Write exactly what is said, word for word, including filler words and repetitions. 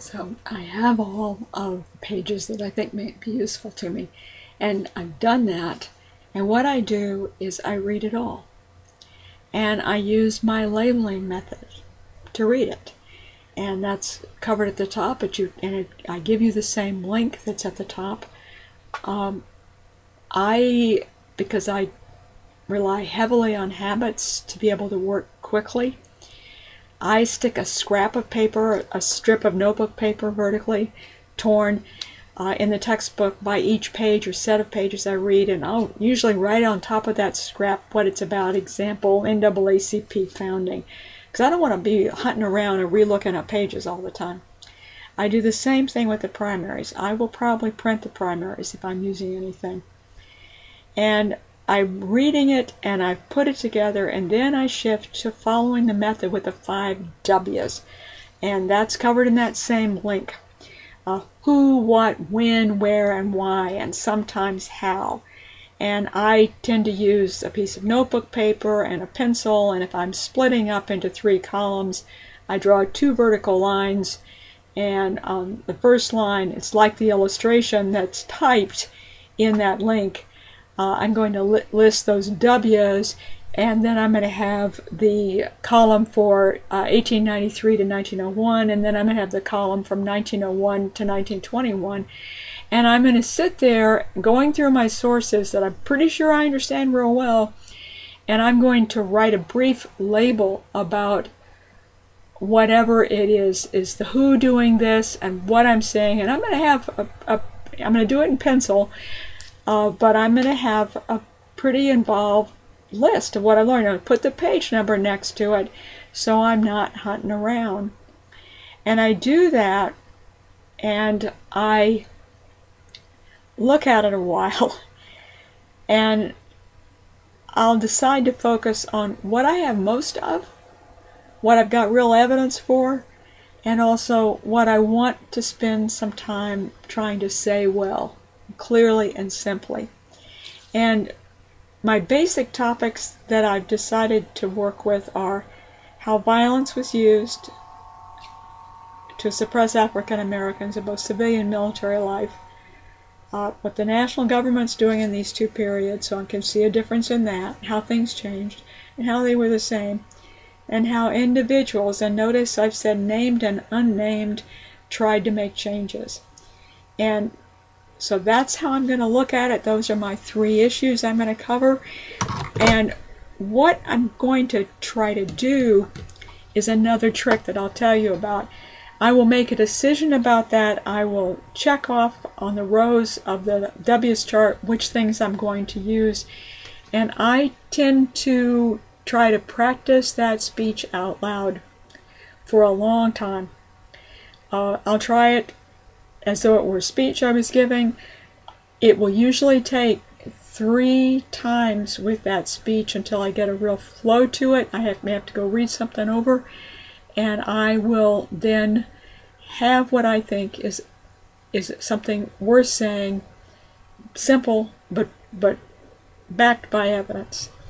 So I have all of the pages that I think may be useful to me, and I've done that, and what I do is I read it all, and I use my labeling method to read it, and that's covered at the top, but you and it, I give you the same link that's at the top. Um, I, because I rely heavily on habits to be able to work quickly, I stick a scrap of paper, a strip of notebook paper vertically torn uh, in the textbook by each page or set of pages I read, and I'll usually write on top of that scrap what it's about. Example, N double A C P founding, because I don't want to be hunting around and re-looking at pages all the time. I do the same thing with the primaries. I will probably print the primaries if I'm using anything. And I'm reading it and I put it together, and then I shift to following the method with the five W's, and that's covered in that same link. Uh, who, what, when, where, and why, and sometimes how. And I tend to use a piece of notebook paper and a pencil, and if I'm splitting up into three columns, I draw two vertical lines, and um, the first line, it's like the illustration that's typed in that link. Uh, I'm going to li list those W's, and then I'm going to have the column for uh, eighteen ninety-three to nineteen oh one, and then I'm going to have the column from nineteen oh one to nineteen twenty-one. And I'm going to sit there going through my sources that I'm pretty sure I understand real well, and I'm going to write a brief label about whatever it is, is the who doing this and what I'm saying, and I'm going to have a, a I'm going to do it in pencil. Uh, but I'm going to have a pretty involved list of what I learned. I'll put the page number next to it so I'm not hunting around. And I do that, and I look at it a while, and I'll decide to focus on what I have most of, what I've got real evidence for, and also what I want to spend some time trying to say well, clearly and simply. And my basic topics that I've decided to work with are how violence was used to suppress African Americans in both civilian and military life, uh, what the national government's doing in these two periods, so I can see a difference in that, how things changed, and how they were the same, and how individuals, and notice I've said named and unnamed, tried to make changes. And so that's how I'm going to look at it. Those are my three issues I'm going to cover. And what I'm going to try to do is another trick that I'll tell you about. I will make a decision about that. I will check off on the rows of the W's chart which things I'm going to use. And I tend to try to practice that speech out loud for a long time. Uh, I'll try it as though it were a speech I was giving. It will usually take three times with that speech until I get a real flow to it. I have, may have to go read something over, and I will then have what I think is is something worth saying, simple but but backed by evidence.